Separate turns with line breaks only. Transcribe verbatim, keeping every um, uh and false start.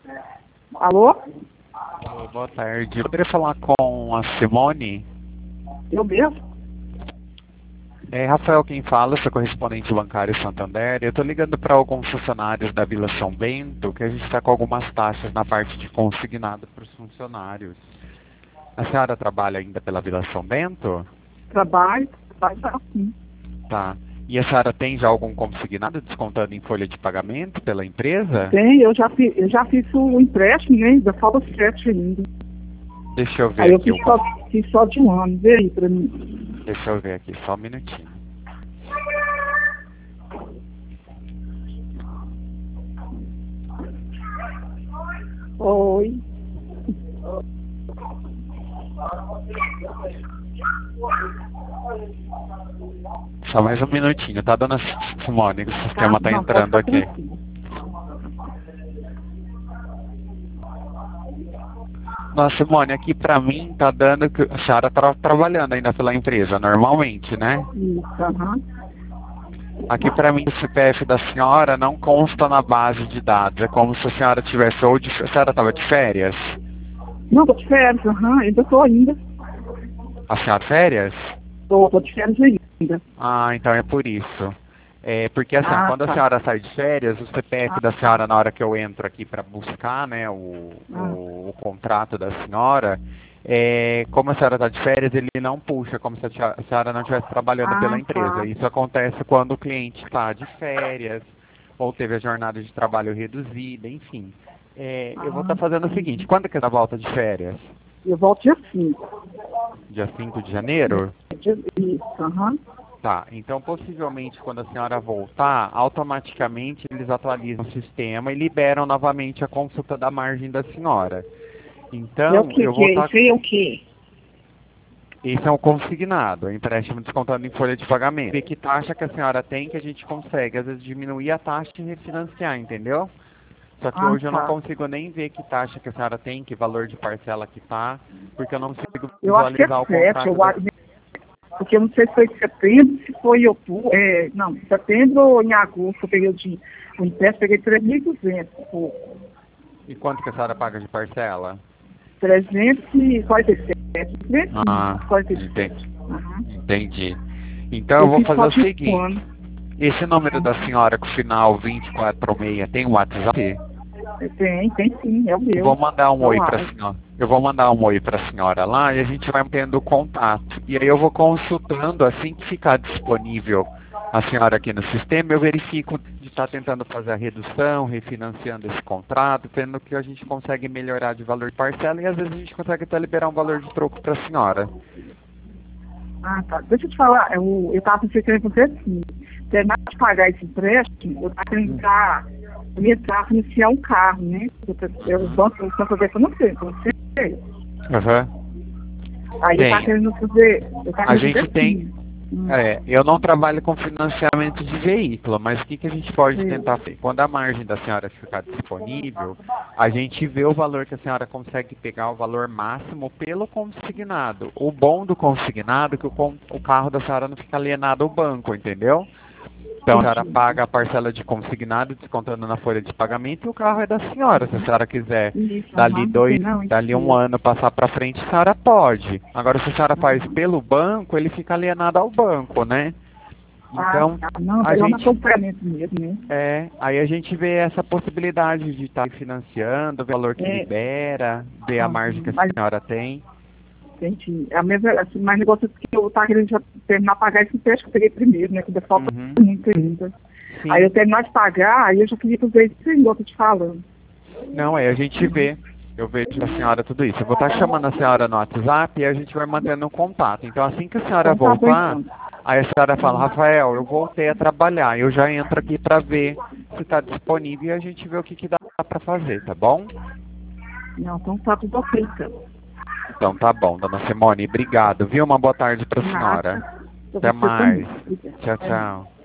Alô?
Alô, boa tarde. Eu poderia falar com a Simone?
Eu mesmo?
É Rafael quem fala, sou correspondente bancário Santander. Eu estou ligando para alguns funcionários da Vila São Bento, que a gente está com algumas taxas na parte de consignado para os funcionários. A senhora trabalha ainda pela Vila São Bento?
Trabalho, trabalho tá assim.
Tá. E a senhora tem já algum consignado descontando em folha de pagamento pela empresa?
Tem, eu já fiz, eu já fiz o empréstimo, né? Ainda falta sete ainda.
Deixa eu ver
Aí eu
aqui.
fiz
o
só,
con-
fiz só de um ano, vê aí pra mim.
Deixa eu ver aqui, só um minutinho.
Oi.
Só mais um minutinho, tá, dona Simone? O sistema tá
não,
entrando
pode ficar
aqui.
tranquilo.
Nossa, Simone, aqui pra mim tá dando que a senhora tá trabalhando ainda pela empresa, normalmente, né?
Isso, aham.
Aqui pra mim o C P F da senhora não consta na base de dados. É como se a senhora tivesse ou de, a senhora tava de férias.
Não, tô de férias, aham, ainda tô ainda.
A senhora férias?
Tô, tô de férias ainda.
Ah, então é por isso. É porque assim,
Ah,
quando a
tá.
senhora sai de férias, o C P F
Ah,
da senhora, na hora que eu entro aqui para buscar, né, o,
ah,
o, o contrato da senhora, é, como a senhora está de férias, ele não puxa, como se a tia- a senhora não estivesse trabalhando pela
ah,
empresa.
tá.
Isso acontece quando o cliente está de férias, ou teve a jornada de trabalho reduzida, enfim. É, eu vou estar
Ah,
fazendo o seguinte, quando que é a volta de férias?
eu volto dia cinco.
Dia cinco de janeiro?
Dia- Isso, aham.
Tá, então possivelmente quando a senhora voltar, automaticamente eles atualizam o sistema e liberam novamente a consulta da margem da senhora.
É o
Então,
que
eu
que
vou
é?
estar...
Isso aí é o quê?
Esse é o consignado, é empréstimo descontando em folha de pagamento. Ver que taxa que a senhora tem que a gente consegue, às vezes, diminuir a taxa e refinanciar, entendeu? Só que
Ah,
hoje eu não
tá.
consigo nem ver que taxa que a senhora tem, que valor de parcela que tá, porque eu não consigo
Eu acho que é
visualizar o
sete,
contrato
eu
da...
acho, porque eu não sei se foi em setembro, se foi em outubro, é, não, setembro ou em agosto, eu peguei o, de, o empréstimo, peguei três mil e duzentos, pô,
E quanto que a senhora paga de parcela?
trezentos e quarenta e sete,
Ah,
trezentos e quarenta e sete.
entendi.
Aham.
Entendi. Então eu
Eu
vou
fiz
fazer
só
o
de um
seguinte.
ano.
Esse número da senhora com o final vinte e quatro seis tem um WhatsApp?
Tem, tem sim, é o
Eu vou
meu.
mandar um oi para
Celular.
a senhora. Eu vou mandar um oi para a senhora lá e a gente vai mantendo contato. E aí eu vou consultando assim que ficar disponível a senhora aqui no sistema, eu verifico de estar tentando fazer a redução, refinanciando esse contrato, vendo que a gente consegue melhorar de valor de parcela e às vezes a gente consegue até liberar um valor de troco para a senhora.
Ah, tá. Deixa eu te falar, eu, eu tava pensando com você assim, terminar de pagar esse empréstimo, eu tava querendo entrar, eu ia entrar financiar um carro, né? Eu, eu, o banco, o Santander, eu não sei, eu não sei.
Aham.
Aí eu tava
Tem.
querendo fazer, eu tava
A
querendo
gente
fazer
tem.
assim. Hum,
É, eu não trabalho com financiamento de veículo, mas o que, que a gente pode
sei.
tentar fazer? Quando a margem da senhora ficar disponível, a gente vê o valor que a senhora consegue pegar, o valor máximo pelo consignado. O bom do consignado é que o, con- o carro da senhora não fica alienado ao banco, entendeu? Então a senhora
Entendi.
paga a parcela de consignado, descontando na folha de pagamento, e o carro é da senhora. Se a senhora quiser,
Isso,
dali
aham,
dois,
não,
dali um
isso.
ano passar para frente, a senhora pode. Agora, se a senhora faz
Aham.
pelo banco, ele fica alienado ao banco, né?
Ah,
Então,
tá. Não,
a
é um
gente,
acompanhamento mesmo, né?
é, aí a gente vê essa possibilidade de estar financiando, o valor que
É,
libera, ver a
aham,
margem que a
mas
senhora tem.
entendi. É a mesma, assim, mais negócio que eu tava querendo já terminar de pagar esse empréstimo que eu peguei primeiro, né? Que ainda falta
Uhum.
muito ainda. Aí eu
Sim.
terminar de pagar, aí eu já queria fazer isso igual eu tô te falando.
Não, aí a gente vê. Eu vejo a senhora tudo isso. Eu vou estar chamando a senhora no WhatsApp e a gente vai mantendo um contato. Então, assim que a senhora
Então tá bom
voltar,
então.
aí a senhora fala, Rafael, eu voltei a trabalhar. Eu já entro aqui para ver se está disponível e a gente vê o que, que dá para fazer, tá bom?
Não, então tá tudo ok, então.
Então tá bom, dona Simone. Obrigado, viu? Uma boa tarde para a senhora.
Nada. Pra
Até
você
mais.
também. Obrigada.
Tchau,
Até mais.
tchau.